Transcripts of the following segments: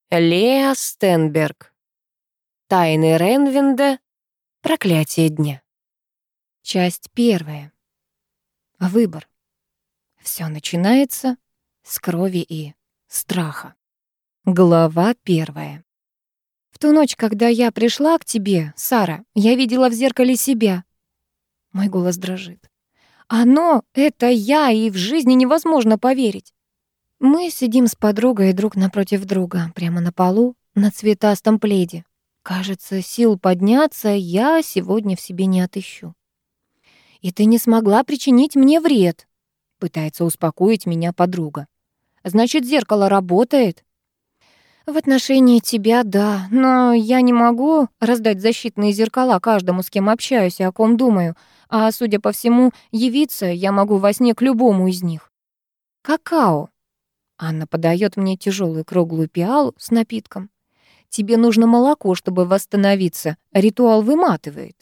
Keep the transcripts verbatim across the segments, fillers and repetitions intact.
Леа Стенберг. Тайны Ренвинда. Проклятие дня. Часть первая. Выбор. Все начинается с крови и страха. Глава первая. В ту ночь, когда я пришла к тебе, Сара, я видела в зеркале себя. Мой голос дрожит. Оно — это я, и в жизни невозможно поверить. Мы сидим с подругой друг напротив друга, прямо на полу, на цветастом пледе. Кажется, сил подняться я сегодня в себе не отыщу. «И ты не смогла причинить мне вред», — пытается успокоить меня подруга. «Значит, зеркало работает?» «В отношении тебя — да, но я не могу раздать защитные зеркала каждому, с кем общаюсь и о ком думаю, а, судя по всему, явиться я могу во сне к любому из них». «Какао». Анна подает мне тяжелую круглую пиалу с напитком. «Тебе нужно молоко, чтобы восстановиться. Ритуал выматывает».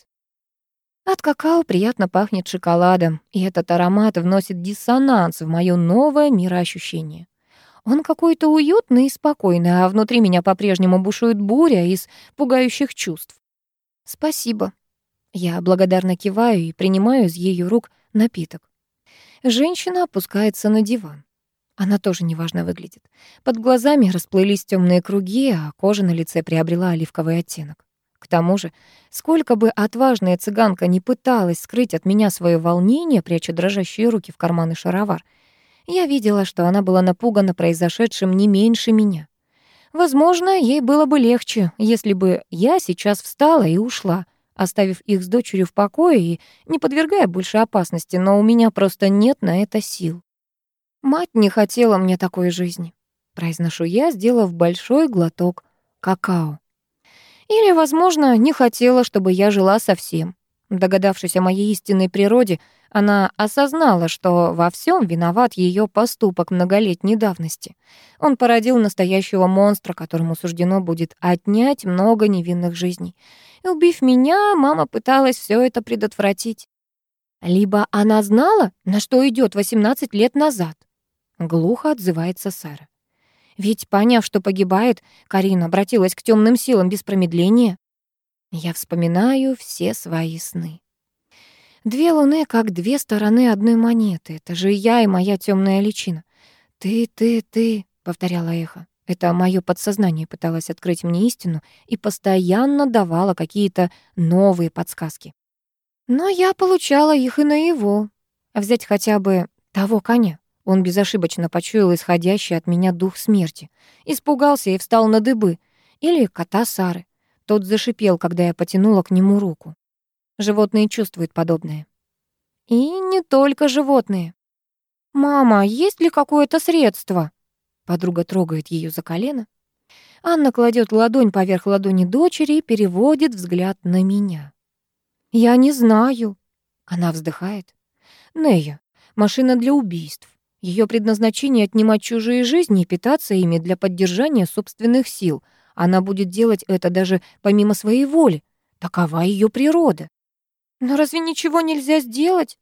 От какао приятно пахнет шоколадом, и этот аромат вносит диссонанс в моё новое мироощущение. Он какой-то уютный и спокойный, а внутри меня по-прежнему бушует буря из пугающих чувств. «Спасибо». Я благодарно киваю и принимаю из её рук напиток. Женщина опускается на диван. Она тоже неважно выглядит. Под глазами расплылись темные круги, а кожа на лице приобрела оливковый оттенок. К тому же, сколько бы отважная цыганка не пыталась скрыть от меня свое волнение, пряча дрожащие руки в карманы шаровар, я видела, что она была напугана произошедшим не меньше меня. Возможно, ей было бы легче, если бы я сейчас встала и ушла, оставив их с дочерью в покое и не подвергая больше опасности, но у меня просто нет на это сил. «Мать не хотела мне такой жизни», — произношу я, сделав большой глоток какао. Или, возможно, не хотела, чтобы я жила совсем. Догадавшись о моей истинной природе, она осознала, что во всем виноват ее поступок многолетней давности. Он породил настоящего монстра, которому суждено будет отнять много невинных жизней. И, убив меня, мама пыталась все это предотвратить. Либо она знала, на что идет восемнадцать лет назад. Глухо отзывается Сара. Ведь, поняв, что погибает, Карина обратилась к темным силам без промедления. Я вспоминаю все свои сны. Две луны, как две стороны одной монеты. Это же я и моя темная личина. «Ты, ты, ты», — повторяла эхо. Это мое подсознание пыталось открыть мне истину и постоянно давало какие-то новые подсказки. Но я получала их и наяву. Взять хотя бы того коня. Он безошибочно почуял исходящий от меня дух смерти. Испугался и встал на дыбы. Или кота Сары. Тот зашипел, когда я потянула к нему руку. Животные чувствуют подобное. И не только животные. «Мама, есть ли какое-то средство?» Подруга трогает ее за колено. Анна кладет ладонь поверх ладони дочери и переводит взгляд на меня. «Я не знаю». Она вздыхает. «Нея, машина для убийств. Ее предназначение — отнимать чужие жизни и питаться ими для поддержания собственных сил. Она будет делать это даже помимо своей воли. Такова ее природа». «Но разве ничего нельзя сделать?»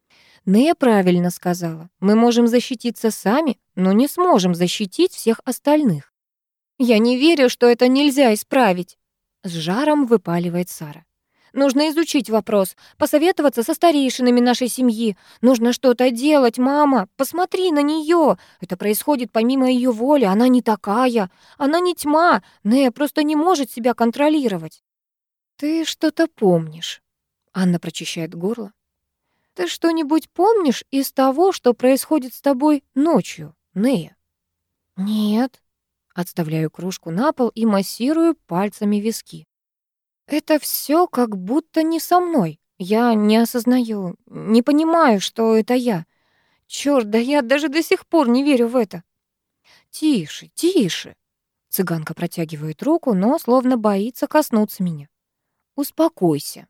Нея правильно сказала. Мы можем защититься сами, но не сможем защитить всех остальных. «Я не верю, что это нельзя исправить», — с жаром выпаливает Сара. «Нужно изучить вопрос, посоветоваться со старейшинами нашей семьи. Нужно что-то делать, мама. Посмотри на нее. Это происходит помимо ее воли. Она не такая. Она не тьма. Нея просто не может себя контролировать». «Ты что-то помнишь?» Анна прочищает горло. «Ты что-нибудь помнишь из того, что происходит с тобой ночью, Нея?» «Нет». Отставляю кружку на пол и массирую пальцами виски. «Это все как будто не со мной. Я не осознаю, не понимаю, что это я. Чёрт, да я даже до сих пор не верю в это». «Тише, тише!» Цыганка протягивает руку, но словно боится коснуться меня. «Успокойся.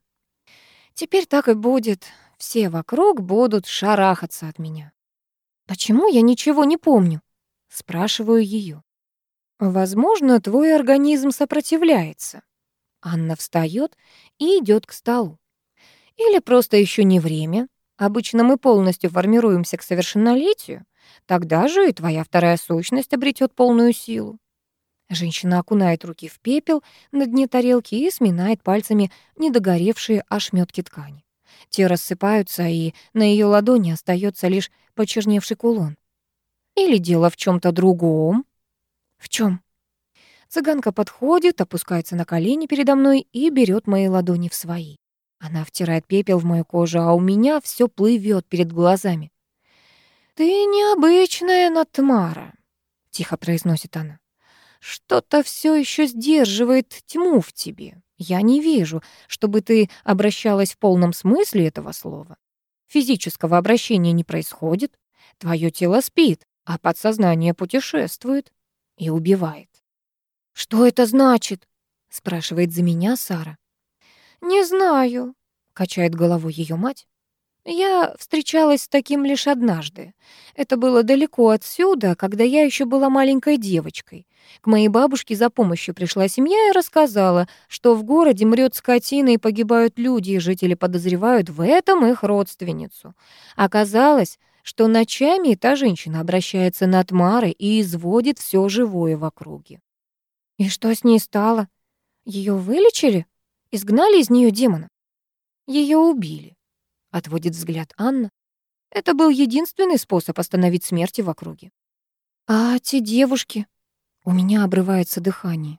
Теперь так и будет. Все вокруг будут шарахаться от меня». «Почему я ничего не помню?» Спрашиваю ее. «Возможно, твой организм сопротивляется». Анна встает и идет к столу. Или просто еще не время. Обычно мы полностью формируемся к совершеннолетию. Тогда же и твоя вторая сущность обретет полную силу. Женщина окунает руки в пепел на дне тарелки и сминает пальцами недогоревшие ошметки ткани. Те рассыпаются, и на ее ладони остается лишь почерневший кулон. Или дело в чем то другом? В чем? Цыганка подходит, опускается на колени передо мной и берет мои ладони в свои. Она втирает пепел в мою кожу, а у меня все плывет перед глазами. «Ты необычная, Натмара», — тихо произносит она. «Что-то все еще сдерживает тьму в тебе. Я не вижу, чтобы ты обращалась в полном смысле этого слова. Физического обращения не происходит. Твое тело спит, а подсознание путешествует и убивает». «Что это значит?» — спрашивает за меня Сара. «Не знаю», — качает головой ее мать. «Я встречалась с таким лишь однажды. Это было далеко отсюда, когда я еще была маленькой девочкой. К моей бабушке за помощью пришла семья и рассказала, что в городе мрет скотина и погибают люди, и жители подозревают в этом их родственницу. Оказалось, что ночами эта женщина обращается на Тмары и изводит все живое в округе». «И что с ней стало? Ее вылечили? Изгнали из нее демона?» «Ее убили», — отводит взгляд Анна. «Это был единственный способ остановить смерти в округе». «А те девушки?» У меня обрывается дыхание.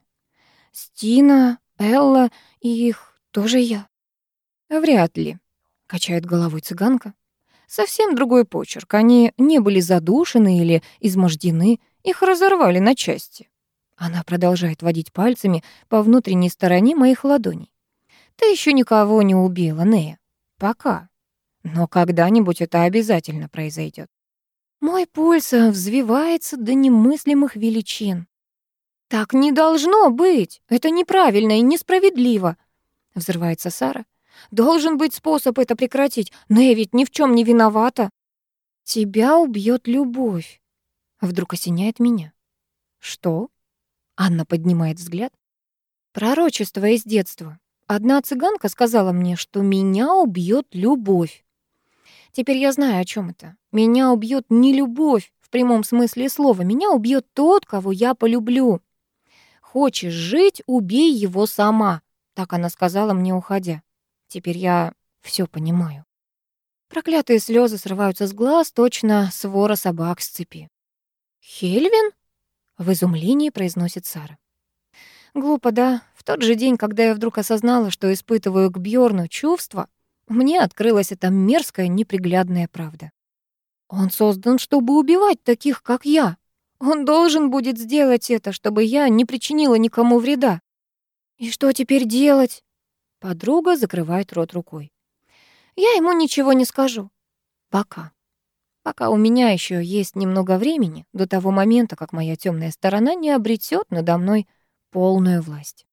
«Стина, Элла и их тоже я?» «Вряд ли», — качает головой цыганка. «Совсем другой почерк. Они не были задушены или измождены, их разорвали на части». Она продолжает водить пальцами по внутренней стороне моих ладоней. «Ты еще никого не убила, Нея. Пока. Но когда-нибудь это обязательно произойдет». Мой пульс взвивается до немыслимых величин. «Так не должно быть! Это неправильно и несправедливо!» Взрывается Сара. «Должен быть способ это прекратить. Нея ведь ни в чем не виновата». «Тебя убьет любовь», — вдруг осеняет меня. «Что?» Анна поднимает взгляд. «Пророчество из детства. Одна цыганка сказала мне, что меня убьет любовь. Теперь я знаю, о чем это. Меня убьет не любовь в прямом смысле слова. Меня убьет тот, кого я полюблю. Хочешь жить, убей его сама», так она сказала мне, уходя. Теперь я все понимаю. Проклятые слезы срываются с глаз, точно свора собак с цепи. «Хельвин?» — в изумлении произносит Сара. Глупо, да? В тот же день, когда я вдруг осознала, что испытываю к Бьорну чувства, мне открылась эта мерзкая, неприглядная правда. Он создан, чтобы убивать таких, как я. Он должен будет сделать это, чтобы я не причинила никому вреда. И что теперь делать? Подруга закрывает рот рукой. Я ему ничего не скажу. Пока. Пока у меня еще есть немного времени до того момента, как моя темная сторона не обретет надо мной полную власть.